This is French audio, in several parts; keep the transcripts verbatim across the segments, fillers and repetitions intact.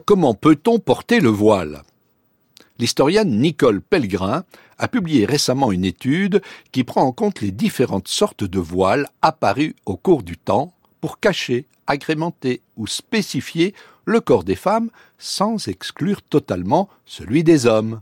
Comment peut-on porter le voile ? L'historienne Nicole Pellegrin a publié récemment une étude qui prend en compte les différentes sortes de voiles apparues au cours du temps pour cacher, agrémenter ou spécifier le corps des femmes sans exclure totalement celui des hommes.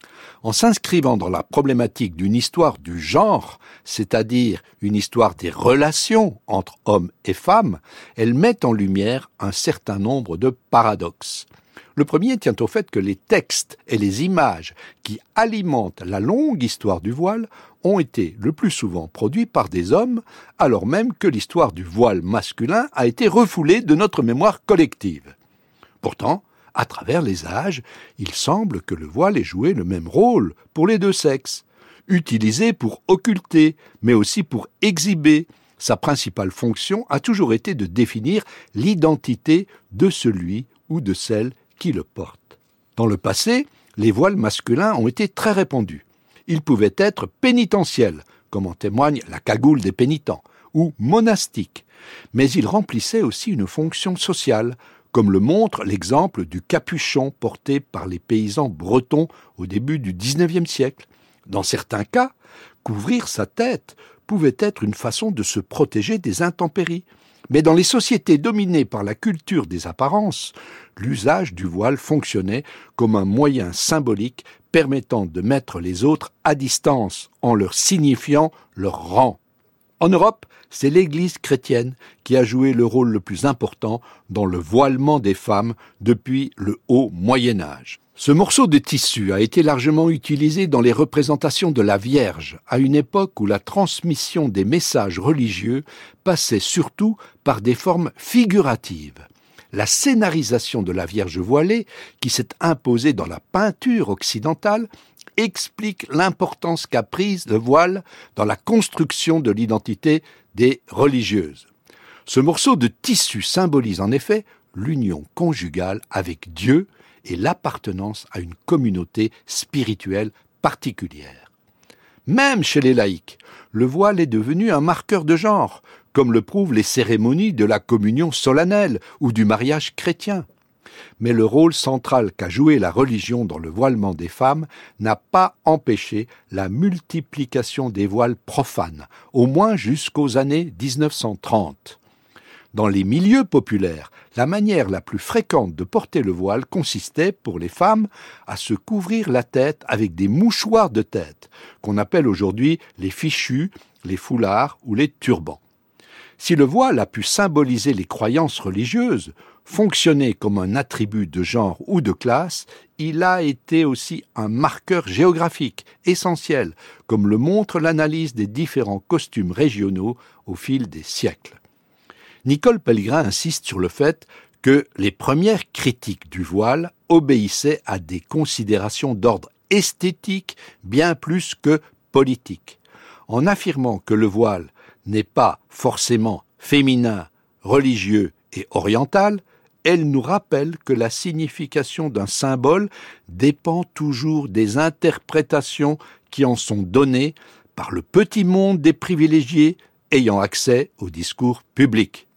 En s'inscrivant dans la problématique d'une histoire du genre, c'est-à-dire une histoire des relations entre hommes et femmes, elle met en lumière un certain nombre de paradoxes. Le premier tient au fait que les textes et les images qui alimentent la longue histoire du voile ont été le plus souvent produits par des hommes, alors même que l'histoire du voile masculin a été refoulée de notre mémoire collective. Pourtant, à travers les âges, il semble que le voile ait joué le même rôle pour les deux sexes. Utilisé pour occulter, mais aussi pour exhiber, sa principale fonction a toujours été de définir l'identité de celui ou de celle qui le porte. Dans le passé, les voiles masculins ont été très répandus. Ils pouvaient être pénitentiels, comme en témoigne la cagoule des pénitents, ou monastiques, mais ils remplissaient aussi une fonction sociale, comme le montre l'exemple du capuchon porté par les paysans bretons au début du dix-neuvième siècle. Dans certains cas, couvrir sa tête pouvait être une façon de se protéger des intempéries. Mais dans les sociétés dominées par la culture des apparences, l'usage du voile fonctionnait comme un moyen symbolique permettant de mettre les autres à distance en leur signifiant leur rang. En Europe, c'est l'Église chrétienne qui a joué le rôle le plus important dans le voilement des femmes depuis le haut Moyen Âge. Ce morceau de tissu a été largement utilisé dans les représentations de la Vierge, à une époque où la transmission des messages religieux passait surtout par des formes figuratives. La scénarisation de la Vierge voilée, qui s'est imposée dans la peinture occidentale, explique l'importance qu'a prise le voile dans la construction de l'identité des religieuses. Ce morceau de tissu symbolise en effet l'union conjugale avec Dieu et l'appartenance à une communauté spirituelle particulière. Même chez les laïcs, le voile est devenu un marqueur de genre, comme le prouvent les cérémonies de la communion solennelle ou du mariage chrétien. Mais le rôle central qu'a joué la religion dans le voilement des femmes n'a pas empêché la multiplication des voiles profanes, au moins jusqu'aux années dix-neuf cent trente. Dans les milieux populaires, la manière la plus fréquente de porter le voile consistait, pour les femmes, à se couvrir la tête avec des mouchoirs de tête, qu'on appelle aujourd'hui les fichus, les foulards ou les turbans. Si le voile a pu symboliser les croyances religieuses, fonctionner comme un attribut de genre ou de classe, il a été aussi un marqueur géographique essentiel, comme le montre l'analyse des différents costumes régionaux au fil des siècles. Nicole Pellegrin insiste sur le fait que les premières critiques du voile obéissaient à des considérations d'ordre esthétique bien plus que politique. En affirmant que le voile n'est pas forcément féminin, religieux et oriental, elle nous rappelle que la signification d'un symbole dépend toujours des interprétations qui en sont données par le petit monde des privilégiés ayant accès au discours public.